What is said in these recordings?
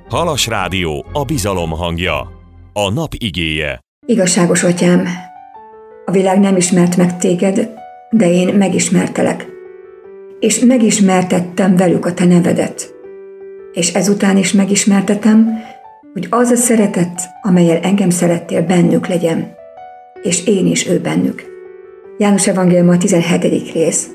Halas Rádió, a bizalom hangja. A nap igéje. Igazságos Atyám, a világ nem ismert meg téged, de én megismertelek, és megismertettem velük a te nevedet. És ezután is megismertetem, hogy az a szeretet, amellyel engem szerettél, bennük legyen, és én is ő bennük. János Evangéliuma 17. rész.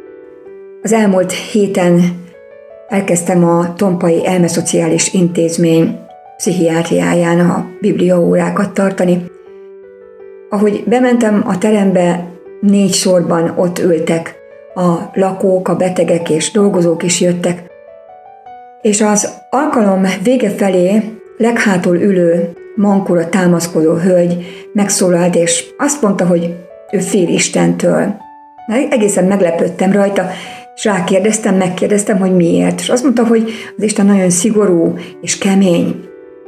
Az elmúlt héten elkezdtem a Tompai Elmeszociális Intézmény pszichiátriáján a bibliaórákat tartani. Ahogy bementem a terembe, 4 sorban ott ültek a lakók, a betegek és dolgozók is jöttek. És az alkalom vége felé leghátul ülő, mankóra támaszkodó hölgy megszólalt, és azt mondta, hogy ő fél Istentől. Egészen meglepődtem rajta, és megkérdeztem, hogy miért. És azt mondta, hogy az Isten nagyon szigorú és kemény.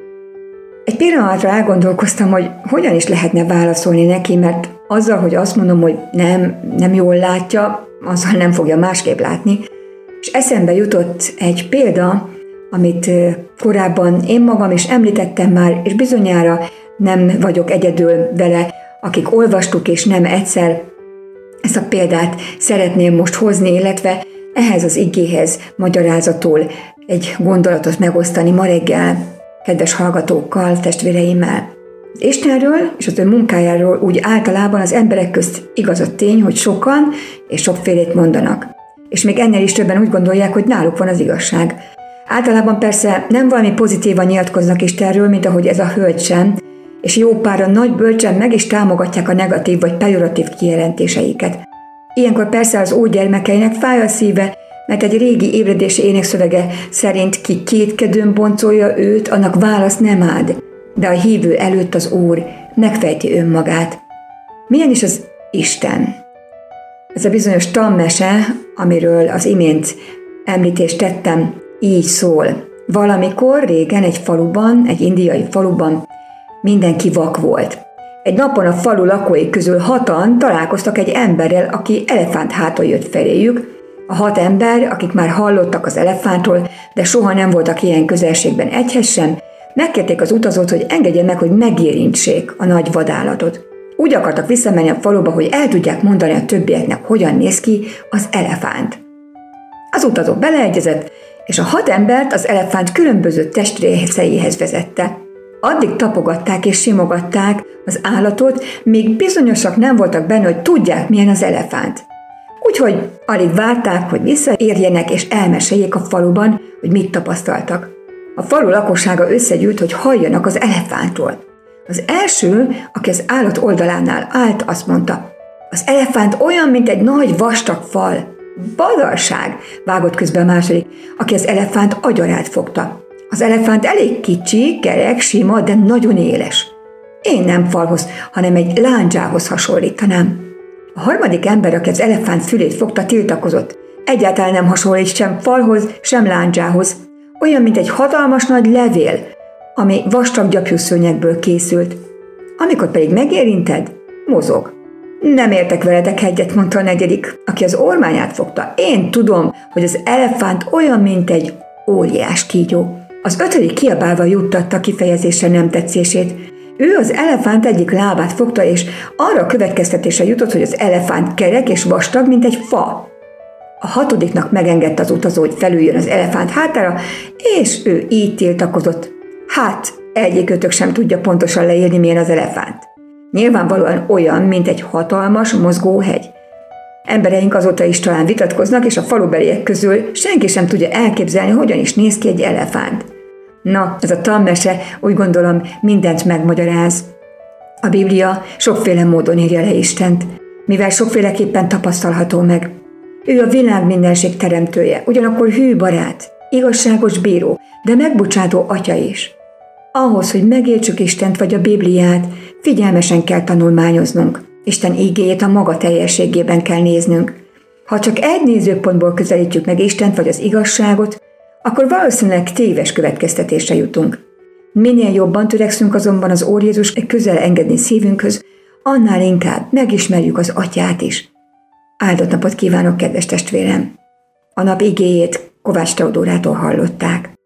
Egy pillanatra elgondolkoztam, hogy hogyan is lehetne válaszolni neki, mert azzal, hogy azt mondom, hogy nem jól látja, azzal nem fogja másképp látni. És eszembe jutott egy példa, amit korábban én magam is említettem már, és bizonyára nem vagyok egyedül vele, akik olvastuk, és nem egyszer ezt a példát szeretném most hozni, illetve ehhez az igéhez magyarázatul egy gondolatot megosztani ma reggel kedves hallgatókkal, testvéreimmel. Az Istenről és az ő munkájáról úgy általában az emberek közt igaz a tény, hogy sokan és sokfélét mondanak. És még ennél is többen úgy gondolják, hogy náluk van az igazság. Általában persze nem valami pozitívan nyilatkoznak Istenről, mint ahogy ez a hölgy sem, és jó páran nagy bölcsen meg is támogatják a negatív vagy pejoratív kijelentéseiket. Ilyenkor persze az Úr gyermekeinek fáj a szíve, mert egy régi ébredési énekszövege szerint ki kétkedőn boncolja őt, annak válasz nem ad, de a hívő előtt az Úr megfejti önmagát. Milyen is az Isten? Ez a bizonyos tanmese, amiről az imént említést tettem, így szól. Valamikor régen egy indiai faluban mindenki vak volt. Egy napon a falu lakói közül 6-an találkoztak egy emberrel, aki elefánt háton jött feléjük. A 6 ember, akik már hallottak az elefántról, de soha nem voltak ilyen közelségben egyhez sem, megkérték az utazót, hogy engedje meg, hogy megérintsék a nagy vadállatot. Úgy akartak visszamenni a faluba, hogy el tudják mondani a többieknek, hogyan néz ki az elefánt. Az utazó beleegyezett, és a 6 embert az elefánt különböző testrészeihez vezette. Addig tapogatták és simogatták az állatot, míg bizonyosak nem voltak benne, hogy tudják, milyen az elefánt. Úgyhogy alig várták, hogy visszaérjenek és elmeséljék a faluban, hogy mit tapasztaltak. A falu lakossága összegyűlt, hogy halljanak az elefántról. Az első, aki az állat oldalánál állt, azt mondta: az elefánt olyan, mint egy nagy vastag fal. Badarság, vágott közbe a második, aki az elefánt agyarát fogta. Az elefánt elég kicsi, kerek, sima, de nagyon éles. Én nem falhoz, hanem egy lándzsához hasonlítanám. A harmadik ember, aki az elefánt fülét fogta, tiltakozott. Egyáltalán nem hasonlít sem falhoz, sem lándzsához. Olyan, mint egy hatalmas nagy levél, ami vastag gyapjúszőnyegből készült. Amikor pedig megérinted, mozog. Nem értek veletek egyet, mondta a negyedik, aki az ormányát fogta. Én tudom, hogy az elefánt olyan, mint egy óriás kígyó. Az 5. kiabálva juttatta kifejezésre nem tetszését. Ő az elefánt egyik lábát fogta, és arra a következtetésre jutott, hogy az elefánt kerek és vastag, mint egy fa. A 6. megengedte az utazó, hogy felüljön az elefánt hátára, és ő így tiltakozott. Hát, egyikőtök sem tudja pontosan leírni, milyen az elefánt. Nyilvánvalóan olyan, mint egy hatalmas, mozgó hegy. Embereink azóta is talán vitatkoznak, és a falubeliek közül senki sem tudja elképzelni, hogyan is néz ki egy elefánt. Na, ez a tanmese, úgy gondolom, mindent megmagyaráz. A Biblia sokféle módon írja le Istent, mivel sokféleképpen tapasztalható meg. Ő a világ mindenség teremtője, ugyanakkor hű barát, igazságos bíró, de megbocsátó atya is. Ahhoz, hogy megértsük Istent vagy a Bibliát, figyelmesen kell tanulmányoznunk. Isten igéjét a maga teljességében kell néznünk. Ha csak egy nézőpontból közelítjük meg Istent vagy az igazságot, akkor valószínűleg téves következtetésre jutunk. Minél jobban törekszünk azonban az Úr Jézus közel engedni szívünkhöz, annál inkább megismerjük az Atyát is. Áldott napot kívánok, kedves testvérem! A nap igéjét Kovács Teodórától hallották.